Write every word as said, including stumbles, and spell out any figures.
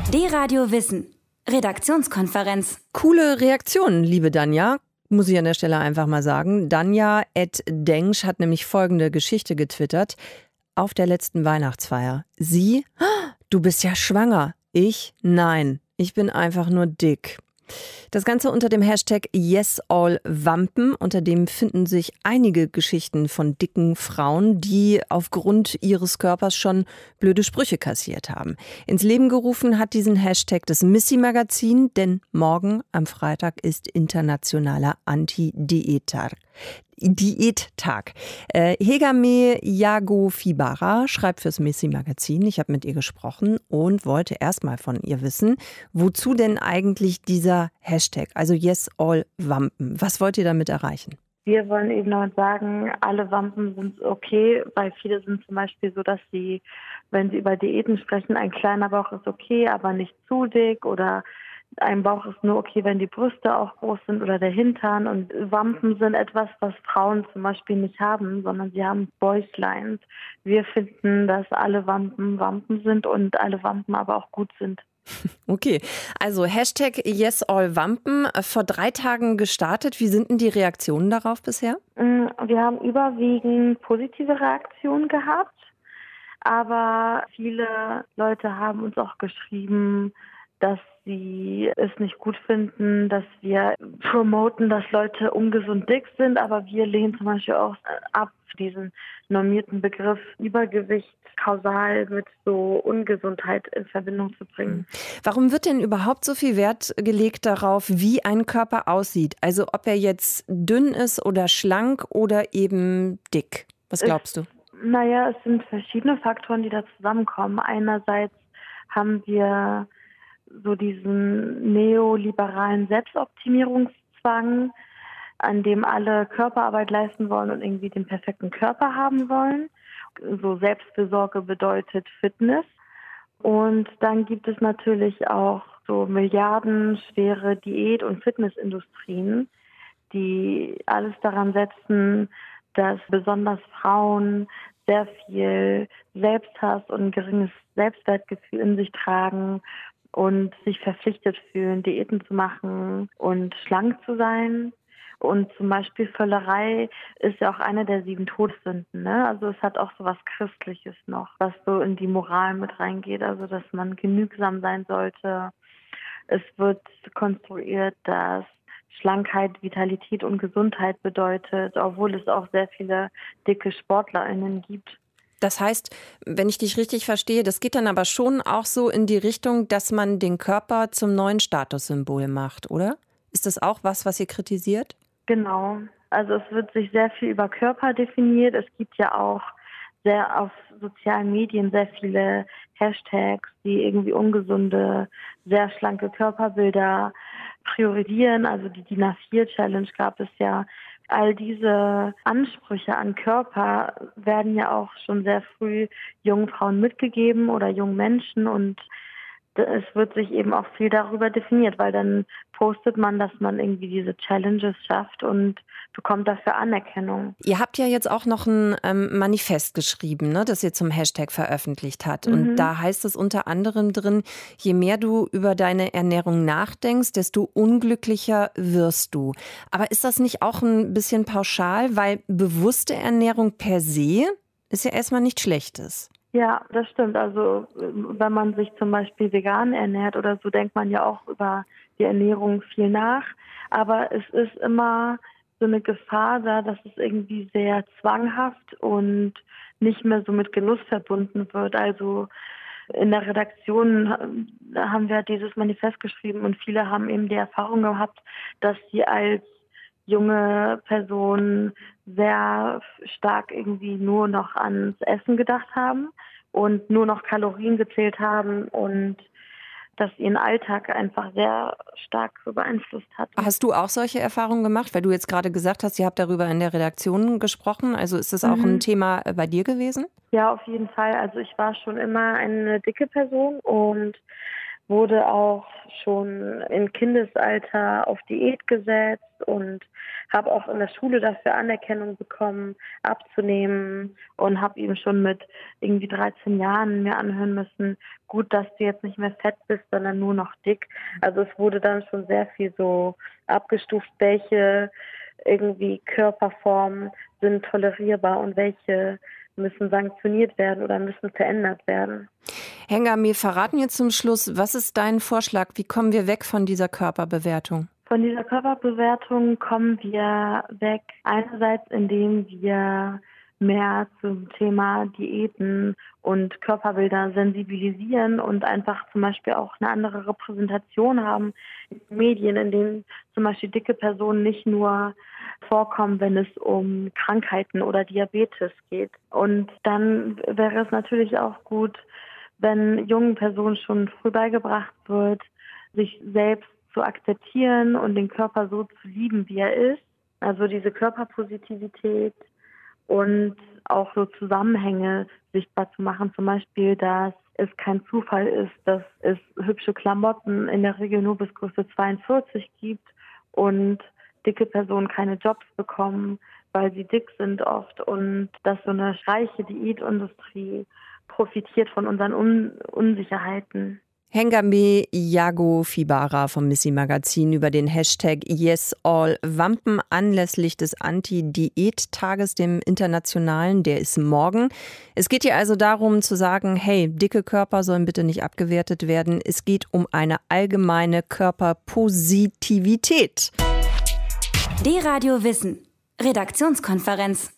D-Radio Wissen. Redaktionskonferenz. Coole Reaktionen, liebe Danja. Muss ich an der Stelle einfach mal sagen. Danja at Dengsch hat nämlich folgende Geschichte getwittert. Auf der letzten Weihnachtsfeier. Sie? Du bist ja schwanger. Ich? Nein. Ich bin einfach nur dick. Das Ganze unter dem Hashtag YesAllWampen. Unter dem finden sich einige Geschichten von dicken Frauen, die aufgrund ihres Körpers schon blöde Sprüche kassiert haben. Ins Leben gerufen hat diesen Hashtag das Missy-Magazin, denn morgen am Freitag ist internationaler Anti-Diät-Tag. Diättag. Äh, Hegame Yagofibara schreibt fürs Missy-Magazin. Ich habe mit ihr gesprochen und wollte erstmal von ihr wissen, wozu denn eigentlich dieser Hashtag, also YesAllWampen. Was wollt ihr damit erreichen? Wir wollen eben damit sagen, alle Wampen sind okay, weil viele sind zum Beispiel so, dass sie, wenn sie über Diäten sprechen, ein kleiner Bauch ist okay, aber nicht zu dick, oder ein Bauch ist nur okay, wenn die Brüste auch groß sind oder der Hintern. Und Wampen sind etwas, was Frauen zum Beispiel nicht haben, sondern sie haben Bäuchlines. Wir finden, dass alle Wampen Wampen sind und alle Wampen aber auch gut sind. Okay, also Hashtag YesAllWampen, vor drei Tagen gestartet. Wie sind denn die Reaktionen darauf bisher? Wir haben überwiegend positive Reaktionen gehabt, aber viele Leute haben uns auch geschrieben, dass sie es nicht gut finden, dass wir promoten, dass Leute ungesund dick sind, aber wir lehnen zum Beispiel auch ab, diesen normierten Begriff Übergewicht kausal mit so Ungesundheit in Verbindung zu bringen. Warum wird denn überhaupt so viel Wert gelegt darauf, wie ein Körper aussieht? Also ob er jetzt dünn ist oder schlank oder eben dick? Was glaubst du? Es, naja, es sind verschiedene Faktoren, die da zusammenkommen. Einerseits haben wir so diesen neoliberalen Selbstoptimierungszwang, an dem alle Körperarbeit leisten wollen und irgendwie den perfekten Körper haben wollen. So Selbstfürsorge bedeutet Fitness. Und dann gibt es natürlich auch so milliardenschwere Diät- und Fitnessindustrien, die alles daran setzen, dass besonders Frauen sehr viel Selbsthass und ein geringes Selbstwertgefühl in sich tragen und sich verpflichtet fühlen, Diäten zu machen und schlank zu sein. Und zum Beispiel Völlerei ist ja auch eine der sieben Todsünden, ne? Also es hat auch so was Christliches noch, was so in die Moral mit reingeht, also dass man genügsam sein sollte. Es wird konstruiert, dass Schlankheit, Vitalität und Gesundheit bedeutet, obwohl es auch sehr viele dicke SportlerInnen gibt. Das heißt, wenn ich dich richtig verstehe, das geht dann aber schon auch so in die Richtung, dass man den Körper zum neuen Statussymbol macht, oder? Ist das auch was, was ihr kritisiert? Genau. Also es wird sich sehr viel über Körper definiert. Es gibt ja auch sehr auf sozialen Medien sehr viele Hashtags, die irgendwie ungesunde, sehr schlanke Körperbilder priorisieren. Also die D I N A vier Challenge gab es ja. All diese Ansprüche an Körper werden ja auch schon sehr früh jungen Frauen mitgegeben oder jungen Menschen, und es wird sich eben auch viel darüber definiert, weil dann postet man, dass man irgendwie diese Challenges schafft und bekommt dafür Anerkennung. Ihr habt ja jetzt auch noch ein ähm, Manifest geschrieben, ne, das ihr zum Hashtag veröffentlicht habt. Mhm. Und da heißt es unter anderem drin, je mehr du über deine Ernährung nachdenkst, desto unglücklicher wirst du. Aber ist das nicht auch ein bisschen pauschal, weil bewusste Ernährung per se ist ja erstmal nichts Schlechtes? Ja, das stimmt. Also wenn man sich zum Beispiel vegan ernährt oder so, denkt man ja auch über die Ernährung viel nach. Aber es ist immer so eine Gefahr da, dass es irgendwie sehr zwanghaft und nicht mehr so mit Genuss verbunden wird. Also in der Redaktion haben wir dieses Manifest geschrieben und viele haben eben die Erfahrung gehabt, dass sie als junge Personen sehr stark irgendwie nur noch ans Essen gedacht haben und nur noch Kalorien gezählt haben und das ihren Alltag einfach sehr stark beeinflusst hat. Hast du auch solche Erfahrungen gemacht? Weil du jetzt gerade gesagt hast, ihr habt darüber in der Redaktion gesprochen. Also ist das auch mhm. ein Thema bei dir gewesen? Ja, auf jeden Fall. Also ich war schon immer eine dicke Person und wurde auch schon im Kindesalter auf Diät gesetzt und habe auch in der Schule dafür Anerkennung bekommen, abzunehmen, und habe eben schon mit irgendwie dreizehn Jahren mir anhören müssen, gut, dass du jetzt nicht mehr fett bist, sondern nur noch dick. Also es wurde dann schon sehr viel so abgestuft, welche irgendwie Körperformen sind tolerierbar und welche müssen sanktioniert werden oder müssen verändert werden. Henga, wir verraten jetzt zum Schluss, was ist dein Vorschlag? Wie kommen wir weg von dieser Körperbewertung? Von dieser Körperbewertung kommen wir weg, einerseits indem wir mehr zum Thema Diäten und Körperbilder sensibilisieren und einfach zum Beispiel auch eine andere Repräsentation haben in den Medien, in denen zum Beispiel dicke Personen nicht nur vorkommen, wenn es um Krankheiten oder Diabetes geht. Und dann wäre es natürlich auch gut, wenn jungen Personen schon früh beigebracht wird, sich selbst zu akzeptieren und den Körper so zu lieben, wie er ist. Also diese Körperpositivität und auch so Zusammenhänge sichtbar zu machen. Zum Beispiel, dass es kein Zufall ist, dass es hübsche Klamotten in der Regel nur bis Größe zweiundvierzig gibt und dicke Personen keine Jobs bekommen, weil sie dick sind oft, und dass so eine reiche Diätindustrie profitiert von unseren Un- Unsicherheiten. Hengame Yago Fibara vom Missy Magazin über den Hashtag YesAllWampen anlässlich des Anti-Diät-Tages, dem internationalen, der ist morgen. Es geht hier also darum zu sagen, hey, dicke Körper sollen bitte nicht abgewertet werden. Es geht um eine allgemeine Körperpositivität. D-Radio Wissen. Redaktionskonferenz.